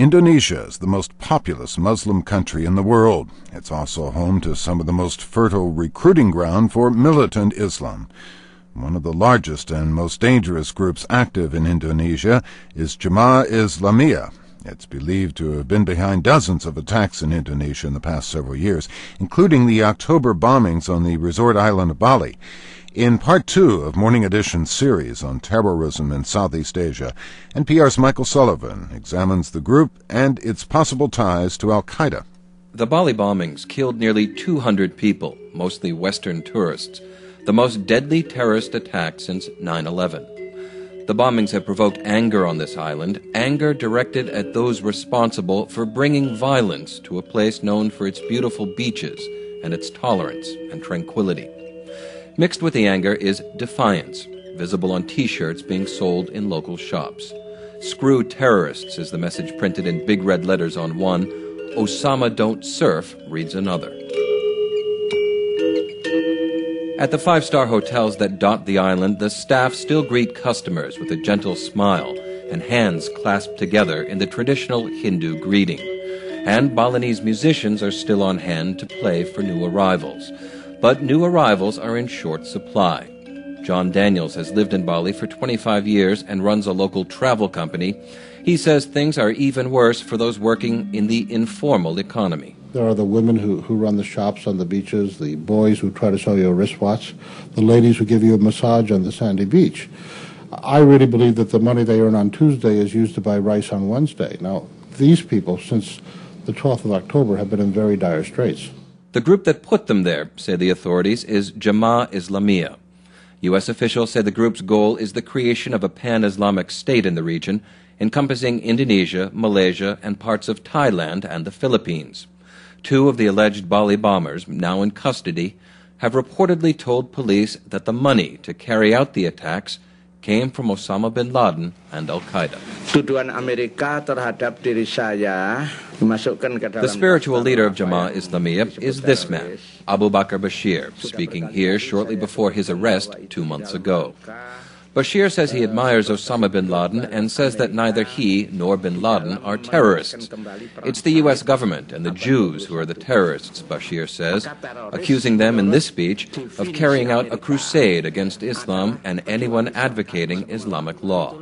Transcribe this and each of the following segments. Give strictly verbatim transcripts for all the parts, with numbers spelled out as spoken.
Indonesia is the most populous Muslim country in the world. It's also home to some of the most fertile recruiting ground for militant Islam. One of the largest and most dangerous groups active in Indonesia is Jemaah Islamiyah. It's believed to have been behind dozens of attacks in Indonesia in the past several years, including the October bombings on the resort island of Bali. In part two of Morning Edition's series on terrorism in Southeast Asia, N P R's Michael Sullivan examines the group and its possible ties to al-Qaeda. The Bali bombings killed nearly two hundred people, mostly Western tourists, the most deadly terrorist attack since nine eleven. The bombings have provoked anger on this island, anger directed at those responsible for bringing violence to a place known for its beautiful beaches and its tolerance and tranquility. Mixed with the anger is defiance, visible on T-shirts being sold in local shops. "Screw terrorists" is the message printed in big red letters on one. "Osama don't surf" reads another. At the five-star hotels that dot the island, the staff still greet customers with a gentle smile and hands clasped together in the traditional Hindu greeting. And Balinese musicians are still on hand to play for new arrivals. But new arrivals are in short supply. John Daniels has lived in Bali for twenty-five years and runs a local travel company. He says things are even worse for those working in the informal economy. There are the women who, who run the shops on the beaches, the boys who try to sell you a wristwatch, the ladies who give you a massage on the sandy beach. I really believe that the money they earn on Tuesday is used to buy rice on Wednesday. Now, these people, since the twelfth of October, have been in very dire straits. The group that put them there, say the authorities, is Jemaah Islamiyah. U S officials say the group's goal is the creation of a pan-Islamic state in the region, encompassing Indonesia, Malaysia, and parts of Thailand and the Philippines. Two of the alleged Bali bombers, now in custody, have reportedly told police that the money to carry out the attacks came from Osama bin Laden and al-Qaeda. The spiritual leader of Jemaah Islamiyah is this man, Abu Bakr Bashir, speaking here shortly before his arrest two months ago. Bashir says he admires Osama bin Laden and says that neither he nor bin Laden are terrorists. It's the U S government and the Jews who are the terrorists, Bashir says, accusing them in this speech of carrying out a crusade against Islam and anyone advocating Islamic law.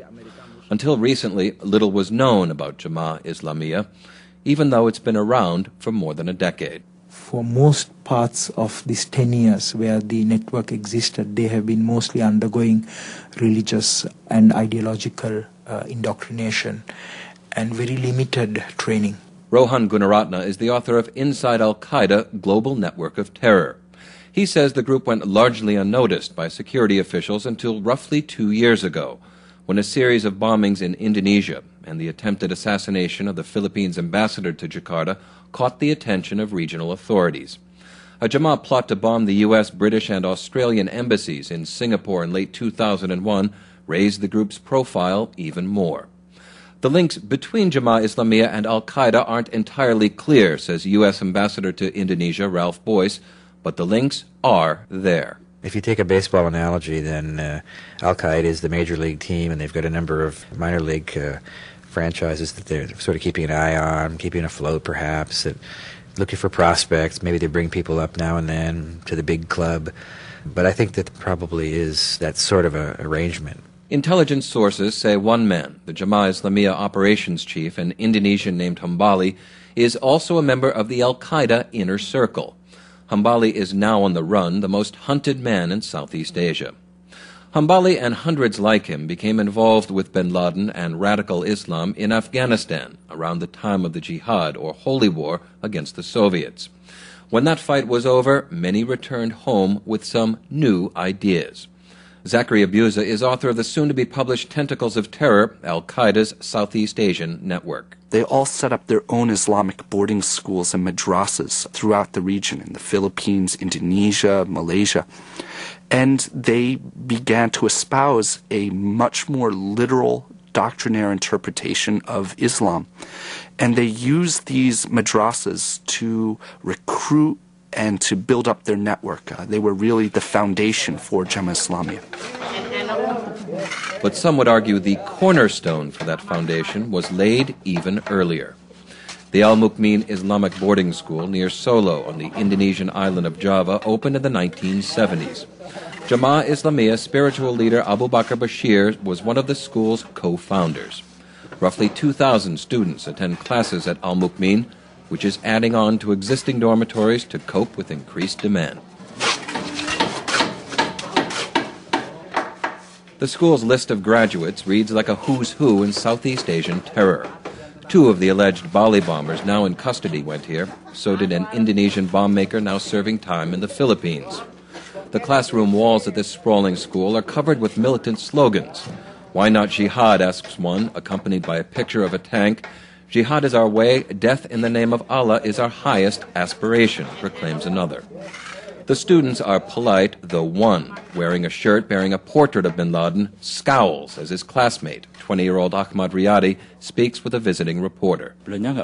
Until recently, little was known about Jemaah Islamiyah, even though it's been around for more than a decade. For most parts of these ten years where the network existed, they have been mostly undergoing religious and ideological uh, indoctrination and very limited training. Rohan Gunaratna is the author of Inside Al-Qaeda, Global Network of Terror. He says the group went largely unnoticed by security officials until roughly two years ago, when a series of bombings in Indonesia and the attempted assassination of the Philippines ambassador to Jakarta caught the attention of regional authorities. A Jemaah plot to bomb the U S, British, and Australian embassies in Singapore in late two thousand one raised the group's profile even more. The links between Jemaah Islamiyah and al-Qaeda aren't entirely clear, says U S Ambassador to Indonesia Ralph Boyce, but the links are there. If you take a baseball analogy, then uh, al-Qaeda is the major league team, and they've got a number of minor league uh, franchises that they're sort of keeping an eye on, keeping afloat perhaps, that looking for prospects. Maybe they bring people up now and then to the big club. But I think that probably is that sort of a arrangement. Intelligence sources say one man, the Jemaah Islamiyah operations chief, an Indonesian named Hambali, is also a member of the al-Qaeda inner circle. Hambali is now on the run, the most hunted man in Southeast Asia. Hambali and hundreds like him became involved with bin Laden and radical Islam in Afghanistan around the time of the Jihad, or Holy War, against the Soviets. When that fight was over, many returned home with some new ideas. Zachary Abuza is author of the soon-to-be-published Tentacles of Terror, al-Qaeda's Southeast Asian network. They all set up their own Islamic boarding schools and madrasas throughout the region, in the Philippines, Indonesia, Malaysia. And they began to espouse a much more literal doctrinaire interpretation of Islam. And they used these madrasas to recruit and to build up their network. Uh, they were really the foundation for Jemaah Islamiyah. But some would argue the cornerstone for that foundation was laid even earlier. The Al-Mukmin Islamic Boarding School near Solo on the Indonesian island of Java opened in the nineteen seventies. Jamaah Islamiyah spiritual leader Abu Bakar Bashir was one of the school's co-founders. Roughly two thousand students attend classes at Al-Mukmin, which is adding on to existing dormitories to cope with increased demand. The school's list of graduates reads like a who's who in Southeast Asian terror. Two of the alleged Bali bombers now in custody went here. So did an Indonesian bomb maker now serving time in the Philippines. The classroom walls at this sprawling school are covered with militant slogans. Why not jihad, asks one, accompanied by a picture of a tank. Jihad is our way, death in the name of Allah is our highest aspiration, proclaims another. The students are polite, though one, wearing a shirt bearing a portrait of bin Laden, scowls as his classmate, twenty-year-old Ahmad Riyadi, speaks with a visiting reporter.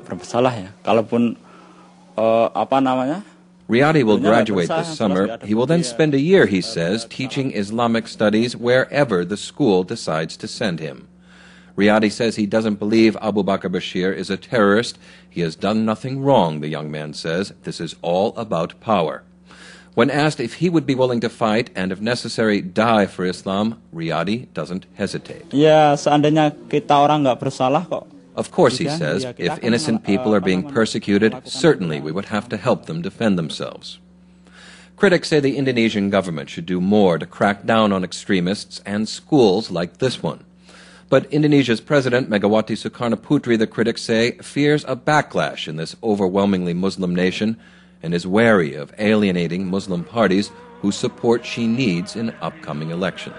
Riyadi will graduate this summer. He will then spend a year, he says, teaching Islamic studies wherever the school decides to send him. Riyadi says he doesn't believe Abu Bakar Bashir is a terrorist. He has done nothing wrong, the young man says. This is all about power. When asked if he would be willing to fight and, if necessary, die for Islam, Riyadi doesn't hesitate. Ya, seandainya kita orang nggak bersalah kok. Of course, he says, if innocent people are being persecuted, certainly we would have to help them defend themselves. Critics say the Indonesian government should do more to crack down on extremists and schools like this one. But Indonesia's President, Megawati Sukarnoputri, the critics say, fears a backlash in this overwhelmingly Muslim nation and is wary of alienating Muslim parties whose support she needs in upcoming election.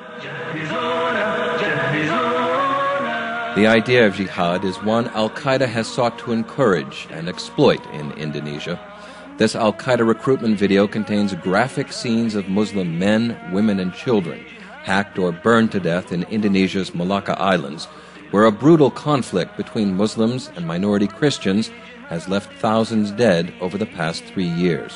The idea of jihad is one Al-Qaeda has sought to encourage and exploit in Indonesia. This Al-Qaeda recruitment video contains graphic scenes of Muslim men, women, and children hacked or burned to death in Indonesia's Malacca Islands, where a brutal conflict between Muslims and minority Christians has left thousands dead over the past three years.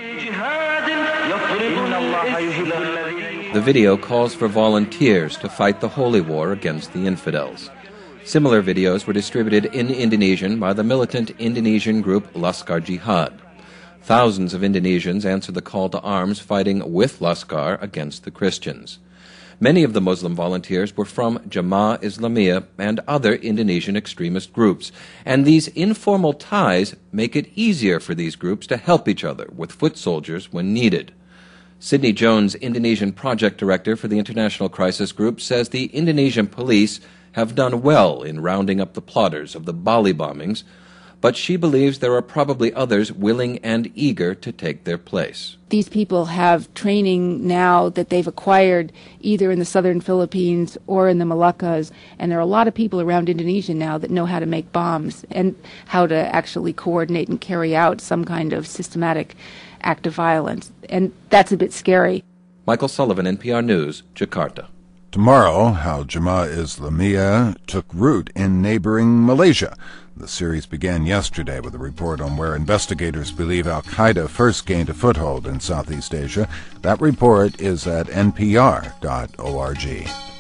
The video calls for volunteers to fight the holy war against the infidels. Similar videos were distributed in Indonesian by the militant Indonesian group Laskar Jihad. Thousands of Indonesians answered the call to arms fighting with Laskar against the Christians. Many of the Muslim volunteers were from Jamaah Islamiyah and other Indonesian extremist groups, and these informal ties make it easier for these groups to help each other with foot soldiers when needed. Sidney Jones, Indonesian project director for the International Crisis Group, says the Indonesian police have done well in rounding up the plotters of the Bali bombings, but she believes there are probably others willing and eager to take their place. These people have training now that they've acquired either in the southern Philippines or in the Moluccas, and there are a lot of people around Indonesia now that know how to make bombs and how to actually coordinate and carry out some kind of systematic act of violence, and that's a bit scary. Michael Sullivan, N P R News, Jakarta. Tomorrow, how Jamaah Islamiyah took root in neighboring Malaysia. The series began yesterday with a report on where investigators believe Al-Qaeda first gained a foothold in Southeast Asia. That report is at N P R dot org.